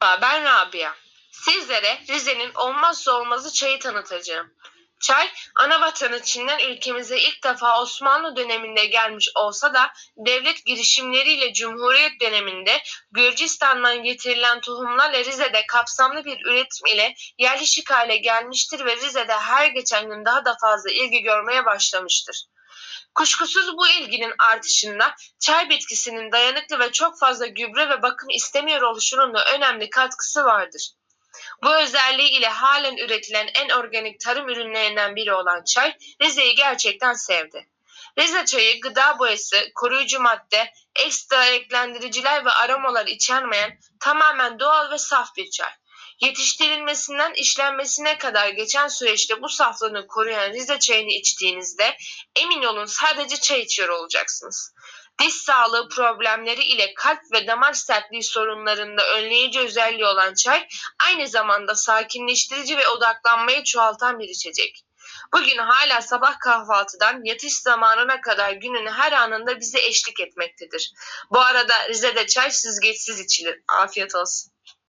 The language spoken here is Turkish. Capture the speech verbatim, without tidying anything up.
Ben Rabia. Sizlere Rize'nin olmazsa olmazı çayı tanıtacağım. Çay, ana vatanı Çin'den ülkemize ilk defa Osmanlı döneminde gelmiş olsa da devlet girişimleriyle Cumhuriyet döneminde Gürcistan'dan getirilen tohumlarla Rize'de kapsamlı bir üretim ile yerleşik hale gelmiştir ve Rize'de her geçen gün daha da fazla ilgi görmeye başlamıştır. Kuşkusuz bu ilginin artışında çay bitkisinin dayanıklı ve çok fazla gübre ve bakım istemiyor oluşunun da önemli katkısı vardır. Bu özelliği ile halen üretilen en organik tarım ürünlerinden biri olan çay, Rize'yi gerçekten sevdi. Rize çayı gıda boyası, koruyucu madde, ekstra renklendiriciler ve aromalar içermeyen tamamen doğal ve saf bir çay. Yetiştirilmesinden işlenmesine kadar geçen süreçte bu saflığını koruyan Rize çayını içtiğinizde emin olun sadece çay içiyor olacaksınız. Diş sağlığı problemleri ile kalp ve damar sertliği sorunlarında önleyici özelliği olan çay, aynı zamanda sakinleştirici ve odaklanmayı çoğaltan bir içecek. Bugün hala sabah kahvaltıdan yatış zamanına kadar günün her anında bize eşlik etmektedir. Bu arada Rize'de çay süzgeçsiz içilir. Afiyet olsun.